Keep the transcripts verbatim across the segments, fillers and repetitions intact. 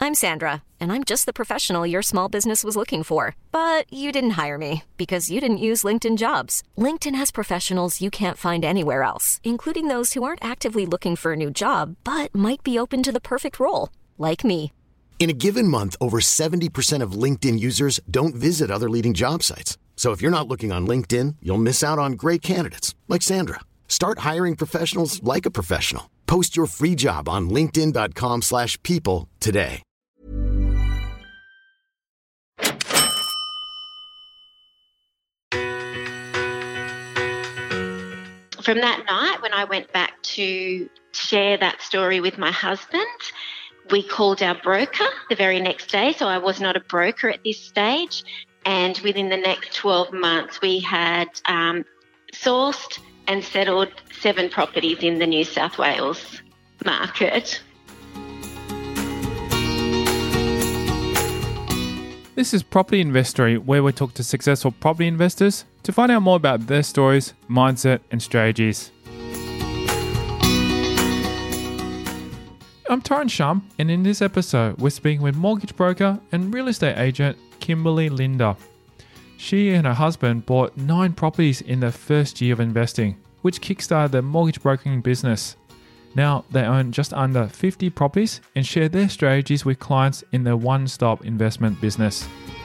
I'm Sandra, and I'm just the professional your small business was looking for. But you didn't hire me because you didn't use LinkedIn Jobs. LinkedIn has professionals you can't find anywhere else, including those who aren't actively looking for a new job, but might be open to the perfect role, like me. In a given month, over seventy percent of LinkedIn users don't visit other leading job sites. So if you're not looking on LinkedIn, you'll miss out on great candidates like Sandra. Start hiring professionals like a professional. Post your free job on linkedin.com slash people today. From that night, when I went back to share that story with my husband, we called our broker the very next day. So I was not a broker at this stage. And within the next twelve months, we had um, sourced and settled seven properties in the New South Wales market. This is Property Investory, where we talk to successful property investors to find out more about their stories, mindset, and strategies. I'm Torrance Shum, and in this episode, we're speaking with mortgage broker and real estate agent Kimberly Linder. She and her husband bought nine properties in their first year of investing, which kickstarted their mortgage brokering business. Now they own just under fifty properties and share their strategies with clients in their one-stop investment business.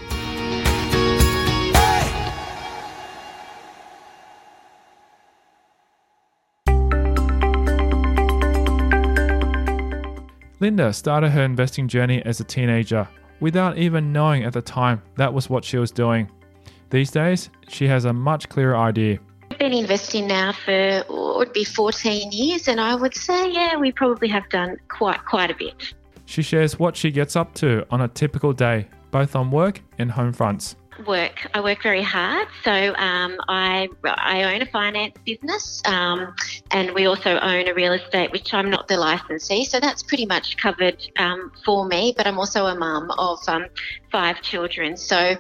Linda started her investing journey as a teenager, without even knowing at the time that was what she was doing. These days, she has a much clearer idea. I've been investing now for, oh, it would be fourteen years, and I would say, yeah, we probably have done quite quite a bit. She shares what she gets up to on a typical day, both on work and home fronts. Work. I work very hard. So um, I I own a finance business, um, and we also own a real estate, which I'm not the licensee. So that's pretty much covered um, for me. But I'm also a mum of um, five children. So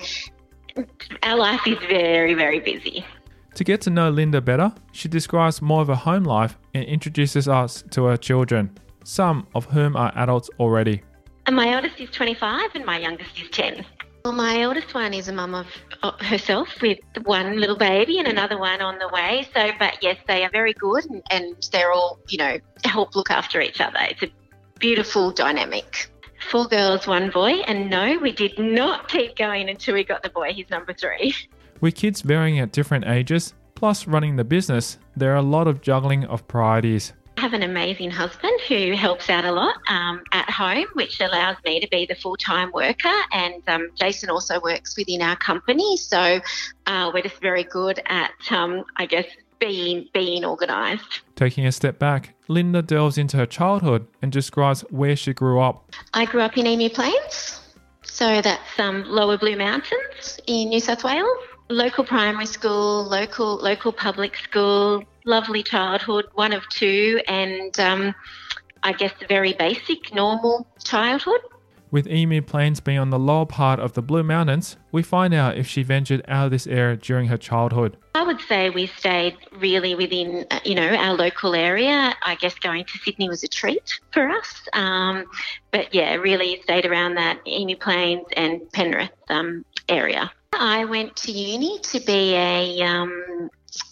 our life is very, very busy. To get to know Linda better, she describes more of her home life and introduces us to her children, some of whom are adults already. And my eldest is twenty-five and my youngest is ten. Well, my eldest one is a mum of herself with one little baby and another one on the way. So, but yes, they are very good and, and they're all, you know, help look after each other. It's a beautiful dynamic. Four girls, one boy, and no, we did not keep going until we got the boy. He's number three. With kids varying at different ages, plus running the business, there are a lot of juggling of priorities. I have an amazing husband who helps out a lot um, at home, which allows me to be the full-time worker. And um, Jason also works within our company. So uh, we're just very good at, um, I guess, being being organised. Taking a step back, Linda delves into her childhood and describes where she grew up. I grew up in Emu Plains. So that's um, Lower Blue Mountains in New South Wales. Local primary school, local local public school, lovely childhood, one of two, and um, I guess a very basic, normal childhood. With Emu Plains being on the lower part of the Blue Mountains, we find out if she ventured out of this area during her childhood. I would say we stayed really within, you know, our local area. I guess going to Sydney was a treat for us. Um, but yeah, really stayed around that Emu Plains and Penrith um, area. I went to uni to be a um,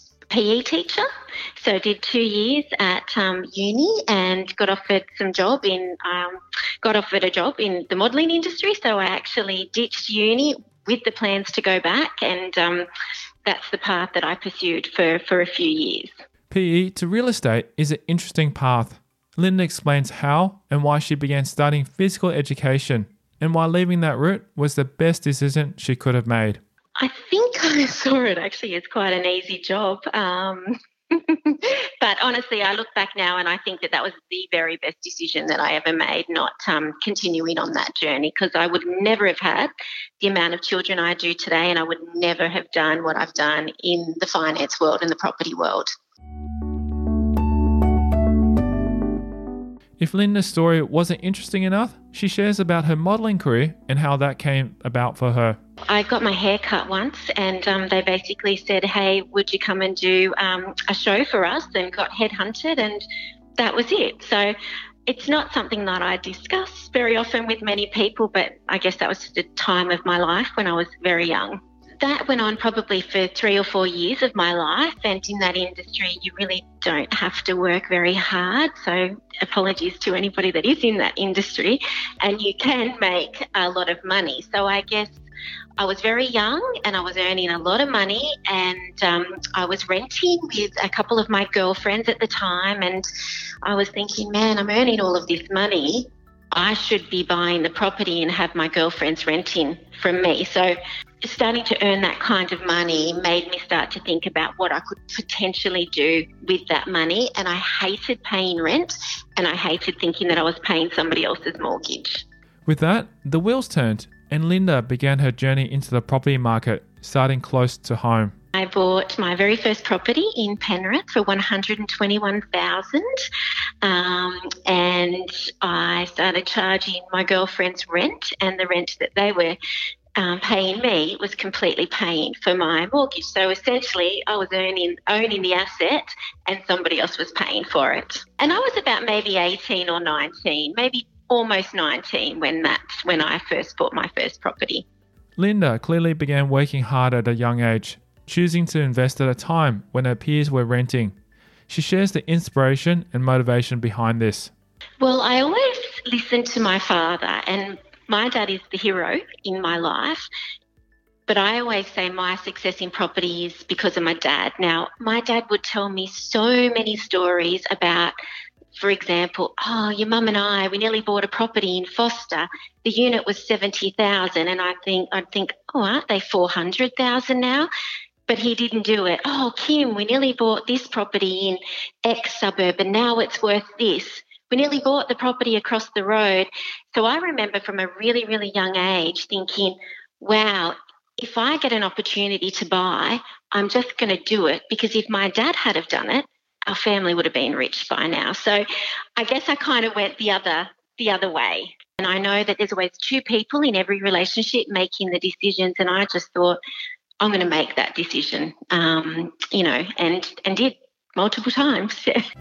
P E teacher, so did two years at um, uni and got offered some job in, um, got offered a job in the modelling industry. So I actually ditched uni with the plans to go back, and um, that's the path that I pursued for, for a few years. P E to real estate is an interesting path. Linda explains how and why she began studying physical education, and why leaving that route was the best decision she could have made. I think I saw it actually as quite an easy job. Um, but honestly, I look back now and I think that that was the very best decision that I ever made, not um, continuing on that journey, because I would never have had the amount of children I do today, and I would never have done what I've done in the finance world and the property world. If Linda's story wasn't interesting enough, she shares about her modelling career and how that came about for her. I got my hair cut once, and um, they basically said, hey, would you come and do um, a show for us, and got headhunted, and that was it. So It's not something that I discuss very often with many people, but I guess that was the time of my life when I was very young. That went on probably for three or four years of my life, and in that industry you really don't have to work very hard, so apologies to anybody that is in that industry, and you can make a lot of money. So I guess I was very young and I was earning a lot of money, and um, I was renting with a couple of my girlfriends at the time, and I was thinking, man, I'm earning all of this money. I should be buying the property and have my girlfriends renting from me. So starting to earn that kind of money made me start to think about what I could potentially do with that money. And I hated paying rent, and I hated thinking that I was paying somebody else's mortgage. With that, the wheels turned and Linda began her journey into the property market, starting close to home. I bought my very first property in Penrith for one hundred twenty-one thousand dollars, um, and I started charging my girlfriends rent, and the rent that they were um, paying me was completely paying for my mortgage. So essentially I was earning, owning the asset and somebody else was paying for it. And I was about maybe eighteen or nineteen, maybe almost nineteen when that when I first bought my first property. Linda clearly began working hard at a young age, choosing to invest at a time when her peers were renting. She shares the inspiration and motivation behind this. Well, I always listened to my father, and my dad is the hero in my life. But I always say my success in property is because of my dad. Now, my dad would tell me so many stories about, for example, oh, your mum and I, we nearly bought a property in Foster. The unit was seventy thousand, and I think I'd think, oh, aren't they four hundred thousand now? But he didn't do it. Oh, Kim, we nearly bought this property in X suburb, and now it's worth this. We nearly bought the property across the road. So I remember from a really, really young age thinking, wow, if I get an opportunity to buy, I'm just going to do it, because if my dad had have done it, our family would have been rich by now. So I guess I kind of went the other the other way. And I know that there's always two people in every relationship making the decisions, and I just thought, I'm going to make that decision, um, you know, and, and did multiple times.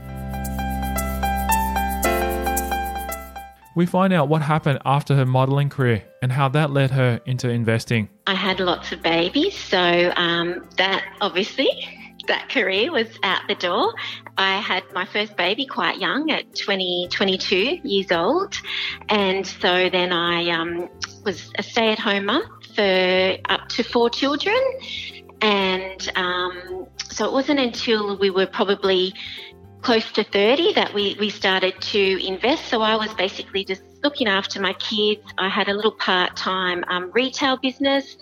We find out what happened after her modelling career and how that led her into investing. I had lots of babies, so um, that obviously... that career was out the door. I had my first baby quite young at twenty, twenty-two years old. And so then I um, was a stay-at-home mum for up to four children. And um, so it wasn't until we were probably close to thirty that we, we started to invest. So I was basically just looking after my kids. I had a little part-time um, retail business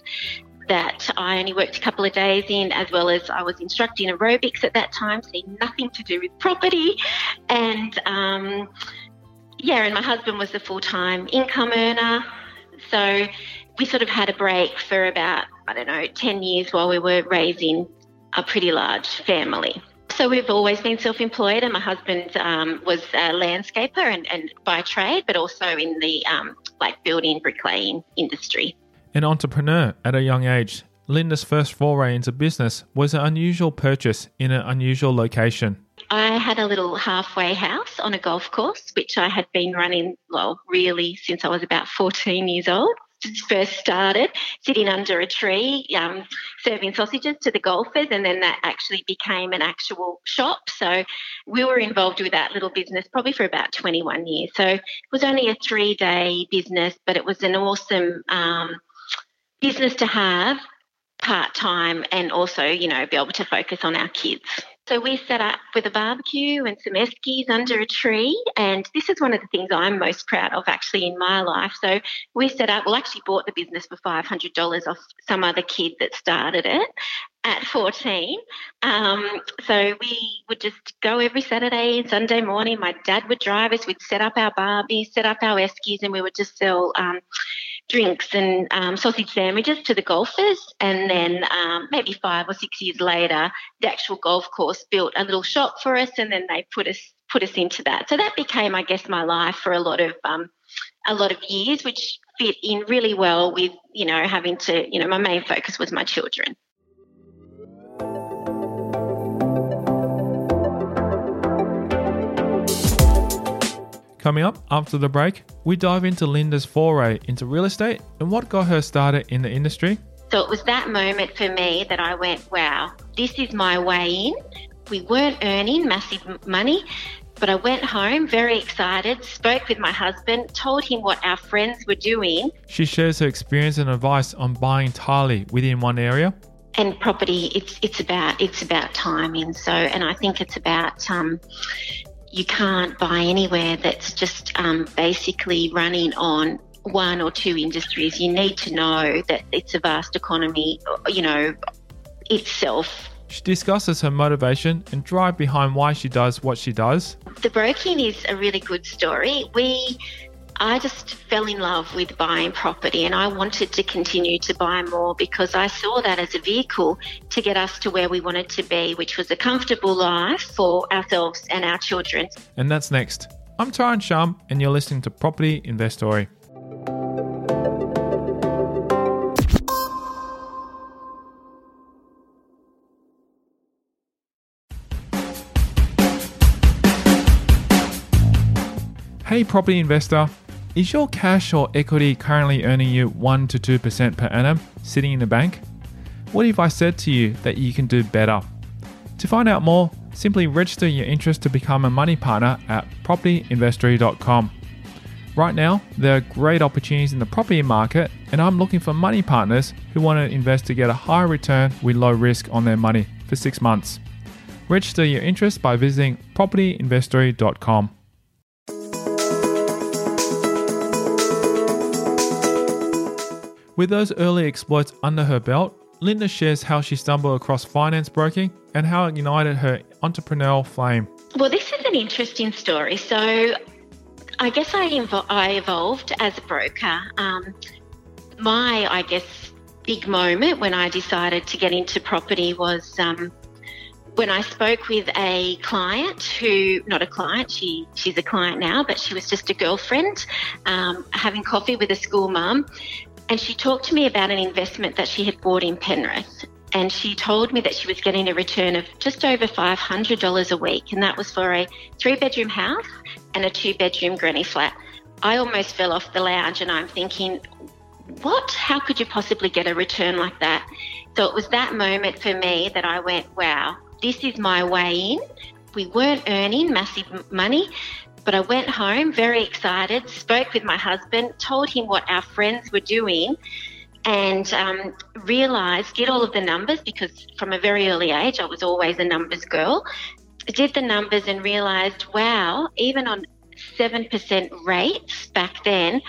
that I only worked a couple of days in, as well as I was instructing aerobics at that time, so nothing to do with property. And um, yeah, and my husband was the full-time income earner. So we sort of had a break for about, I don't know, ten years while we were raising a pretty large family. So we've always been self-employed, and my husband um, was a landscaper and, and by trade, but also in the um, like building, bricklaying industry. An entrepreneur at a young age, Linda's first foray into business was an unusual purchase in an unusual location. I had a little halfway house on a golf course, which I had been running, well, really since I was about fourteen years old. Just first started sitting under a tree, um, serving sausages to the golfers, and then that actually became an actual shop. So we were involved with that little business probably for about twenty-one years. So it was only a three-day business, but it was an awesome um, business to have part-time and also, you know, be able to focus on our kids. So we set up with a barbecue and some eskies under a tree, and this is one of the things I'm most proud of actually in my life. So we set up, well, actually bought the business for five hundred dollars off some other kid that started it at fourteen. Um, so we would just go every Saturday and Sunday morning. My dad would drive us. We'd set up our barbies, set up our eskies, and we would just sell um, drinks and um, sausage sandwiches to the golfers. And then um, maybe five or six years later, the actual golf course built a little shop for us, and then they put us put us into that. So that became, I guess, my life for a lot of um, a lot of years, which fit in really well with, you know, having to, you know, my main focus was my children. Coming up after the break, we dive into Linda's foray into real estate and what got her started in the industry. So it was that moment for me that I went, wow, this is my way in. We weren't earning massive m- money, but I went home very excited, spoke with my husband, told him what our friends were doing. She shares her experience and advice on buying entirely within one area. And property, it's it's about it's about timing. So, and I think it's about um, you can't buy anywhere that's just um, basically running on one or two industries. You need to know that it's a vast economy, you know, itself. She discusses her motivation and drive behind why she does what she does. The broking is a really good story. We, I just fell in love with buying property, and I wanted to continue to buy more because I saw that as a vehicle to get us to where we wanted to be, which was a comfortable life for ourselves and our children. And that's next. I'm Tyron Shum, and you're listening to Property Investory. Hey property investor, is your cash or equity currently earning you one to two percent per annum sitting in the bank? What if I said to you that you can do better? To find out more, simply register your interest to become a money partner at property investory dot com. Right now, there are great opportunities in the property market, and I'm looking for money partners who want to invest to get a higher return with low risk on their money for six months. Register your interest by visiting property investory dot com. With those early exploits under her belt, Linda shares how she stumbled across finance broking and how it ignited her entrepreneurial flame. Well, this is an interesting story. So I guess I, invo- I evolved as a broker. Um, my, I guess, big moment when I decided to get into property was um, when I spoke with a client who, not a client, she she's a client now, but she was just a girlfriend, um, having coffee with a school mum. And she talked to me about an investment that she had bought in Penrith. And she told me that she was getting a return of just over five hundred dollars a week. And that was for a three-bedroom house and a two-bedroom granny flat. I almost fell off the lounge and I'm thinking, what? How could you possibly get a return like that? So it was that moment for me that I went, wow, this is my way in. We weren't earning massive money, but I went home very excited, spoke with my husband, told him what our friends were doing, and um, realised, did all of the numbers, because from a very early age I was always a numbers girl, did the numbers and realised, wow, even on seven percent rates back then,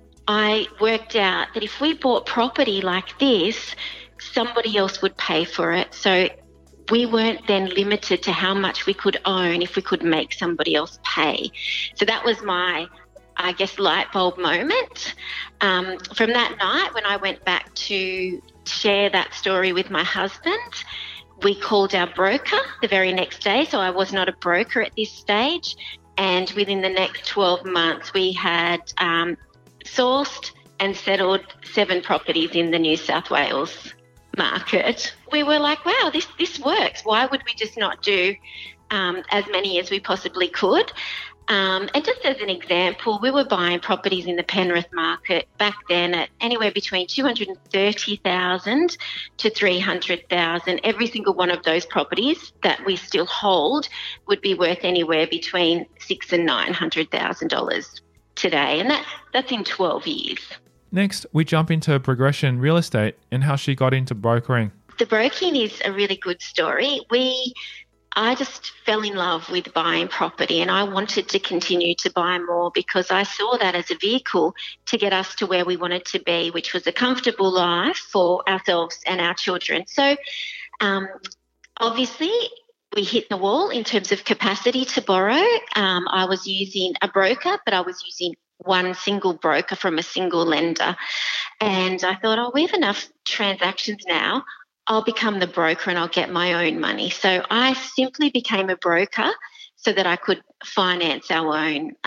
I worked out that if we bought property like this, somebody else would pay for it. So we weren't then limited to how much we could own if we could make somebody else pay. So that was my, I guess, light bulb moment. Um, from that night, when I went back to share that story with my husband, we called our broker the very next day. So I was not a broker at this stage. And within the next twelve months, we had um, sourced and settled seven properties in the New South Wales market. We were like, wow, this this works. Why would we just not do um, as many as we possibly could? Um, and just as an example, we were buying properties in the Penrith market back then at anywhere between two hundred thirty thousand dollars to three hundred thousand dollars. Every single one of those properties that we still hold would be worth anywhere between six and nine hundred thousand dollars today, and that that's in twelve years. Next, we jump into her progression in real estate and how she got into brokering. The broking is a really good story. We, I just fell in love with buying property, and I wanted to continue to buy more because I saw that as a vehicle to get us to where we wanted to be, which was a comfortable life for ourselves and our children. So um, obviously we hit the wall in terms of capacity to borrow. Um, I was using a broker, but I was using one single broker from a single lender. And I thought, oh, we have enough transactions now. I'll become the broker and I'll get my own money. So I simply became a broker so that I could finance our own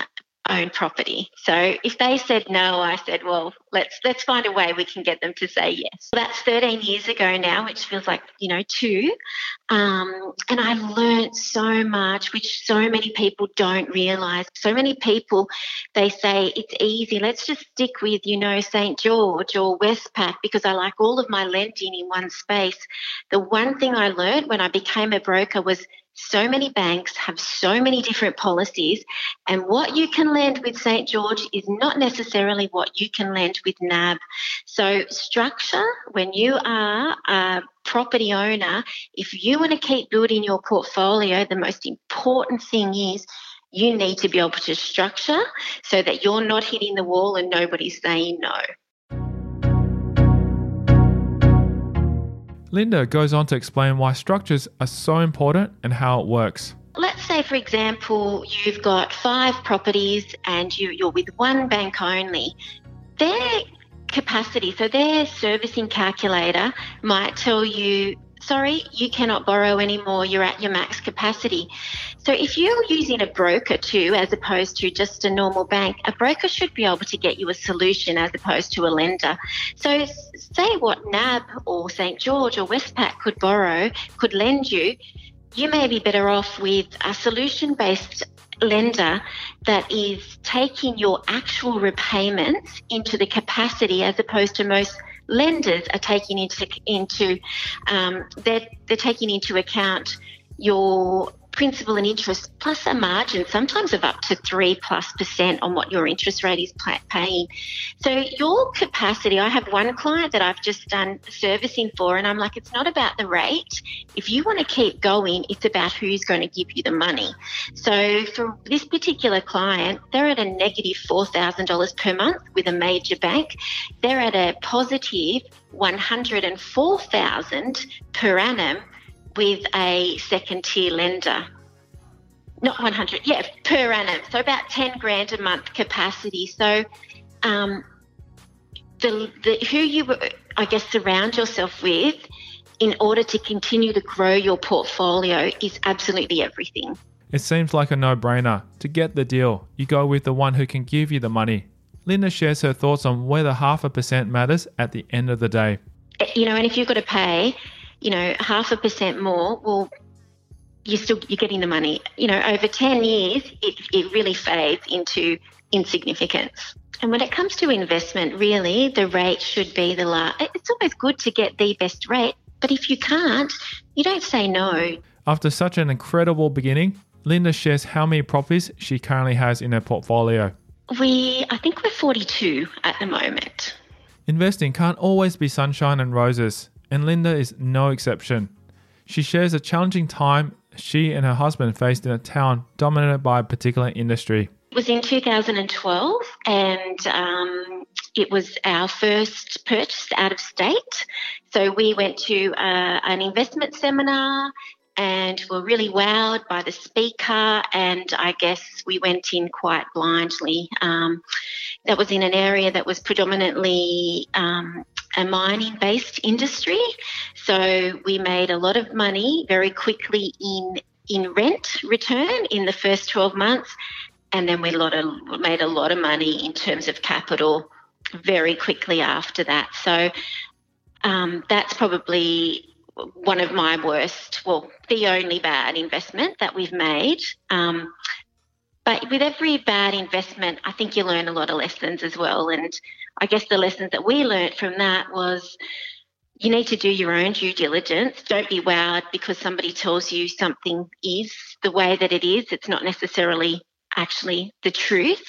own property. So if they said no, I said, well, let's let's find a way we can get them to say yes. That's thirteen years ago now, which feels like, you know, two. Um, and I learned so much, which so many people don't realise. So many people, they say it's easy. Let's just stick with, you know, Saint George or Westpac because I like all of my lending in one space. The one thing I learned when I became a broker was so many banks have so many different policies, and what you can lend with Saint George is not necessarily what you can lend with N A B. So structure, when you are a property owner, if you want to keep building your portfolio, the most important thing is you need to be able to structure so that you're not hitting the wall and nobody's saying no. Linda goes on to explain why structures are so important and how it works. Let's say, for example, you've got five properties and you, you're with one bank only. Their capacity, so their servicing calculator might tell you, sorry, you cannot borrow anymore, you're at your max capacity. So if you're using a broker too, as opposed to just a normal bank, a broker should be able to get you a solution as opposed to a lender. So say what N A B or Saint George or Westpac could borrow, could lend you, you may be better off with a solution-based lender that is taking your actual repayments into the capacity as opposed to most lenders are taking into into um, they're they're taking into account your principal and interest plus a margin, sometimes of up to three plus percent on what your interest rate is paying. So your capacity, I have one client that I've just done servicing for, and I'm like, it's not about the rate. If you want to keep going, it's about who's going to give you the money. So for this particular client, they're at a negative four thousand dollars per month with a major bank. They're at a positive one hundred four thousand dollars per annum with a second tier lender. Not one hundred, yeah, per annum. So about ten grand a month capacity. So um, the, the who you, I guess, surround yourself with in order to continue to grow your portfolio is absolutely everything. It seems like a no-brainer. To get the deal, you go with the one who can give you the money. Linda shares her thoughts on whether half a percent matters at the end of the day. You know, and if you've got to pay, you know, half a percent more, well, you're still you're getting the money. You know, over ten years, it, it really fades into insignificance. And when it comes to investment, really, the rate should be the last. It's always good to get the best rate, but if you can't, you don't say no. After such an incredible beginning, Linda shares how many properties she currently has in her portfolio. We, I think we're forty-two at the moment. Investing can't always be sunshine and roses, and Linda is no exception. She shares a challenging time she and her husband faced in a town dominated by a particular industry. It was in two thousand twelve, and um, it was our first purchase out of state. So we went to uh, an investment seminar and were really wowed by the speaker, and I guess we went in quite blindly. Um, that was in an area that was predominantly um, a mining-based industry, so we made a lot of money very quickly in in rent return in the first twelve months, and then we lot of, made a lot of money in terms of capital very quickly after that. So um, that's probably one of my worst, well, the only bad investment that we've made. Um, but with every bad investment, I think you learn a lot of lessons as well. And I guess the lessons that we learned from that was you need to do your own due diligence. Don't be wowed because somebody tells you something is the way that it is. It's not necessarily actually the truth.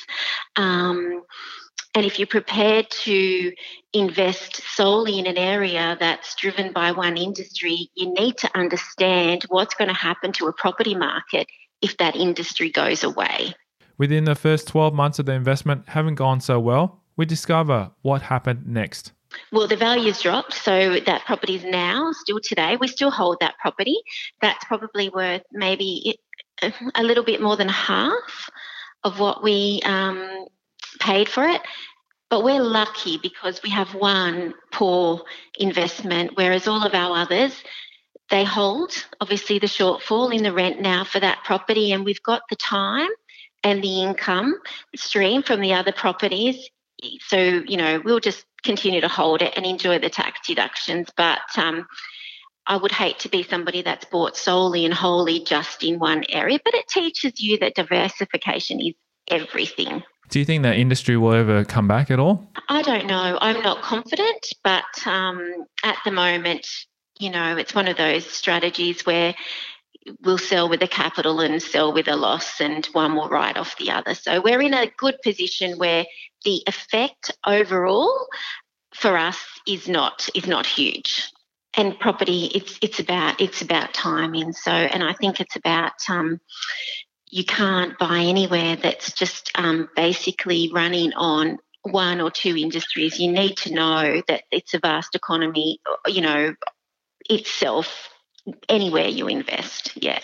Um, and if you're prepared to invest solely in an area that's driven by one industry, you need to understand what's going to happen to a property market if that industry goes away. Within the first twelve months of the investment having gone so well, we discover what happened next. Well, the value's dropped, so that property is now, still today, we still hold that property. That's probably worth maybe a little bit more than half of what we um, paid for it. But we're lucky because we have one poor investment, whereas all of our others, they hold, obviously, the shortfall in the rent now for that property, and we've got the time and the income stream from the other properties. So, you know, we'll just continue to hold it and enjoy the tax deductions. But um, I would hate to be somebody that's bought solely and wholly just in one area. But it teaches you that diversification is everything. Do you think that industry will ever come back at all? I don't know. I'm not confident, but um, at the moment, you know, it's one of those strategies where we'll sell with a capital and sell with a loss, and one will write off the other. So we're in a good position where the effect overall for us is not is not huge. And property, it's it's about it's about timing. So, and I think it's about um, you can't buy anywhere that's just um, basically running on one or two industries. You need to know that it's a vast economy, you know, itself, anywhere you invest, yeah.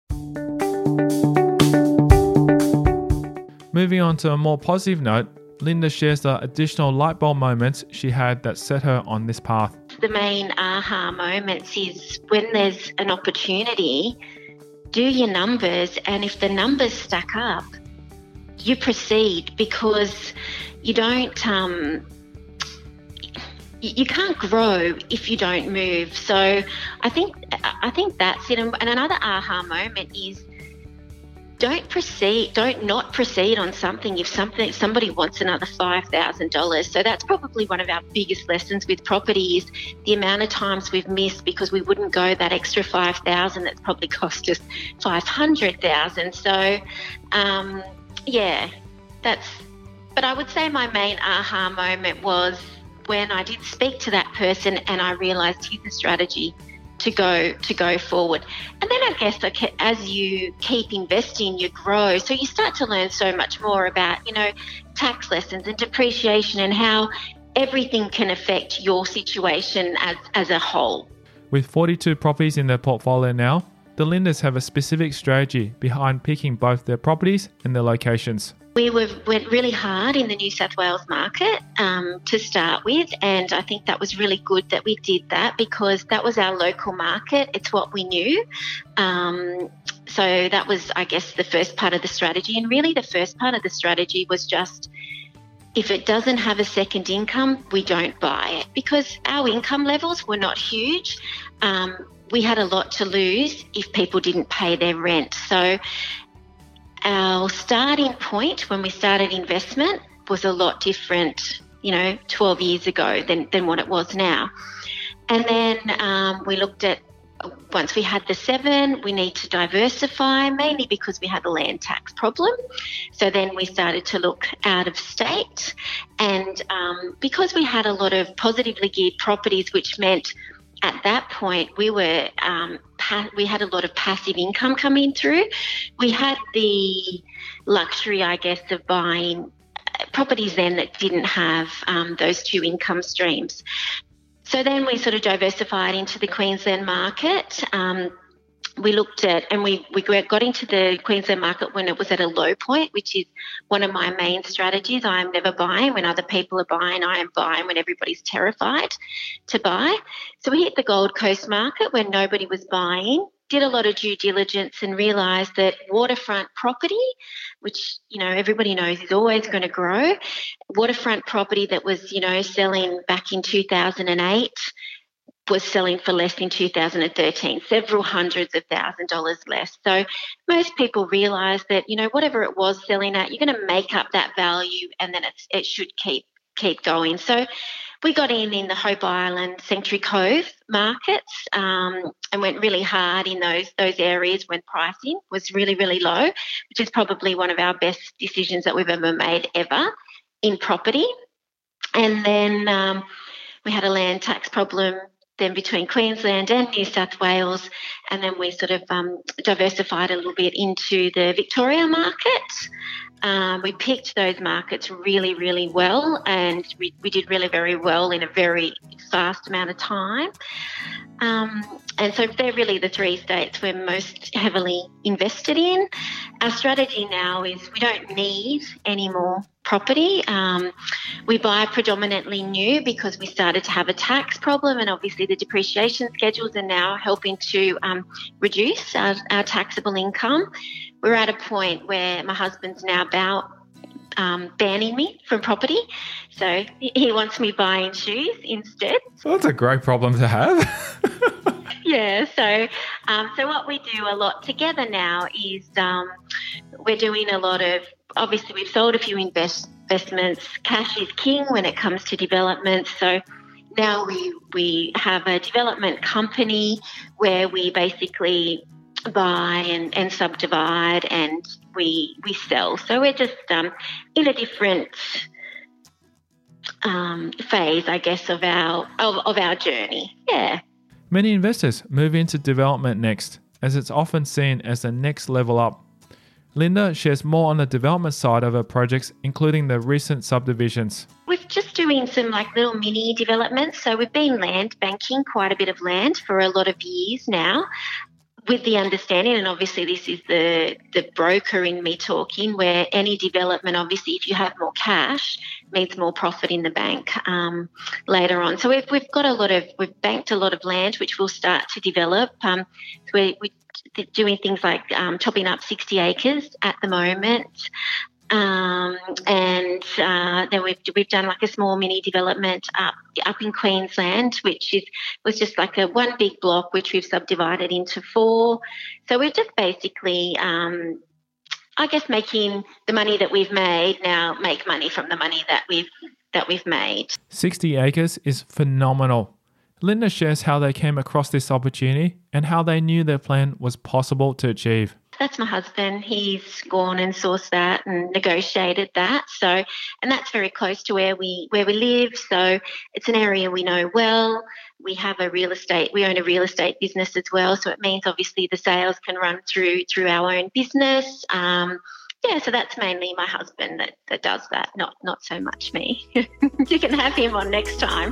Moving on to a more positive note, Linda shares the additional light bulb moments she had that set her on this path. The main aha moments is when there's an opportunity, do your numbers, and if the numbers stack up, you proceed, because you don't, um, you can't grow if you don't move. So I think I think that's it. And another aha moment is don't proceed, don't not proceed on something if something somebody wants another five thousand dollars. So that's probably one of our biggest lessons with property is the amount of times we've missed because we wouldn't go that extra five thousand dollars that's probably cost us five hundred thousand dollars. So, um, yeah, that's, but I would say my main aha moment was when I did speak to that person and I realised here's a strategy to go to go forward. And then I guess okay, as you keep investing, you grow. So you start to learn so much more about, you know, tax lessons and depreciation and how everything can affect your situation as, as a whole. With forty-two properties in their portfolio now, the Lindas have a specific strategy behind picking both their properties and their locations. We were, went really hard in the New South Wales market um, to start with, and I think that was really good that we did that because that was our local market. It's what we knew. Um, so that was, I guess, the first part of the strategy. And really the first part of the strategy was just if it doesn't have a second income, we don't buy it because our income levels were not huge. Um, we had a lot to lose if people didn't pay their rent. So our starting point when we started investment was a lot different, you know, twelve years ago than, than what it was now. And then um, we looked at, once we had the seven, we need to diversify, mainly because we had a land tax problem. So then we started to look out of state. And um, because we had a lot of positively geared properties, which meant at that point, we were um, pa- we had a lot of passive income coming through. We had the luxury, I guess, of buying properties then that didn't have um, those two income streams. So then we sort of diversified into the Queensland market. Um, we looked at and we, we got into the Queensland market when it was at a low point, which is one of my main strategies. I am never buying when other people are buying. I am buying when everybody's terrified to buy. So we hit the Gold Coast market when nobody was buying, did a lot of due diligence and realised that waterfront property, which, you know, everybody knows is always going to grow, waterfront property that was, you know, selling back in two thousand eight was selling for less in two thousand thirteen, several hundreds of thousand dollars less. So most people realise that, you know, whatever it was selling at, you're going to make up that value and then it's, it should keep keep going. So we got in in the Hope Island, Sanctuary Cove markets um, and went really hard in those those areas when pricing was really, really low, which is probably one of our best decisions that we've ever made ever in property. And then um, we had a land tax problem then between Queensland and New South Wales, and then we sort of um, diversified a little bit into the Victoria market. Um, we picked those markets really, really well, and we, we did really very well in a very fast amount of time. Um, and so they're really the three states we're most heavily invested in. Our strategy now is we don't need any more property. Um, we buy predominantly new because we started to have a tax problem, and obviously the depreciation schedules are now helping to um, reduce our, our taxable income. we're at a point where my husband's now about um, banning me from property. So he wants me buying shoes instead. Well, that's a great problem to have. Yeah, so um, so what we do a lot together now is um, we're doing a lot of, obviously we've sold a few invest, investments. Cash is king when it comes to development. So now we, we have a development company where we basically buy and, and subdivide and we we sell. So we're just um, in a different um, phase, I guess, of our of, of our journey. Yeah. Many investors move into development next, as it's often seen as the next level up. Linda shares more on the development side of her projects, including the recent subdivisions. We're just doing some like little mini developments. So we've been land banking quite a bit of land for a lot of years now, with the understanding, and obviously this is the, the broker in me talking, where any development, obviously if you have more cash, means more profit in the bank um, later on. So we've, we've got a lot of, we've banked a lot of land which we'll start to develop. Um, so we're, we're doing things like um, topping up sixty acres at the moment. Um, and uh, then we've we've done like a small mini development up up in Queensland, which is was just like a one big block which we've subdivided into four. So we're just basically, um, I guess, making the money that we've made now make money from the money that we've that we've made. sixty acres is phenomenal. Linda shares how they came across this opportunity and how they knew their plan was possible to achieve. That's my husband. He's gone and sourced that and negotiated that. So, and that's very close to where we where we live. So it's an area we know well. We have a real estate. We own a real estate business as well. So it means obviously the sales can run through through our own business. Um, yeah, so that's mainly my husband that, that does that. Not not so much me. You can have him on next time.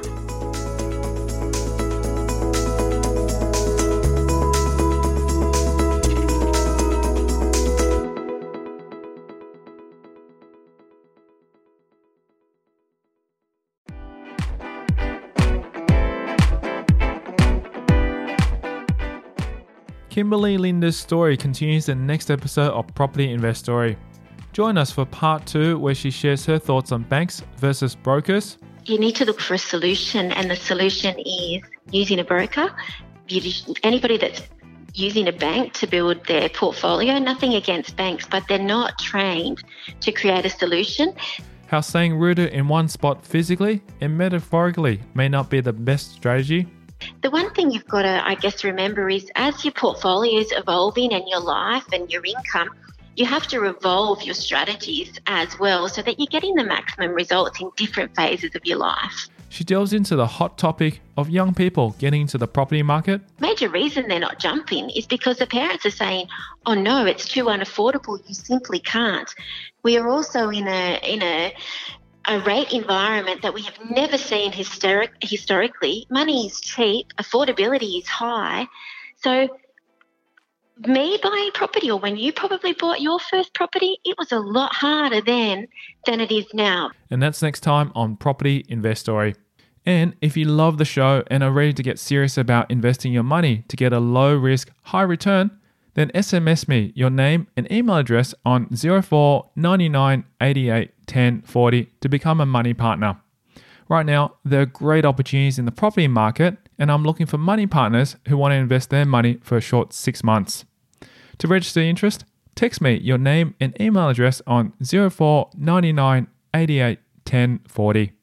Kimberly Linda's story continues in the next episode of Property Investory. Join us for part two, where she shares her thoughts on banks versus brokers. You need to look for a solution, and the solution is using a broker. You, anybody that's using a bank to build their portfolio, nothing against banks, but they're not trained to create a solution. How staying rooted in one spot physically and metaphorically may not be the best strategy. The one thing you've got to, I guess, remember is as your portfolio is evolving and your life and your income, you have to evolve your strategies as well so that you're getting the maximum results in different phases of your life. She delves into the hot topic of young people getting into the property market. Major reason they're not jumping is because the parents are saying, oh no, it's too unaffordable, you simply can't. We are also in a in a a rate environment that we have never seen historic, historically. Money is cheap, affordability is high. So me buying property, or when you probably bought your first property, it was a lot harder then than it is now. And that's next time on Property Investory. And if you love the show and are ready to get serious about investing your money to get a low risk, high return, then S M S me your name and email address on zero four nine nine eight eight one zero four zero to become a money partner. Right now, there are great opportunities in the property market, and I'm looking for money partners who want to invest their money for a short six months. To register interest, text me your name and email address on zero four nine nine eight eight one zero four zero.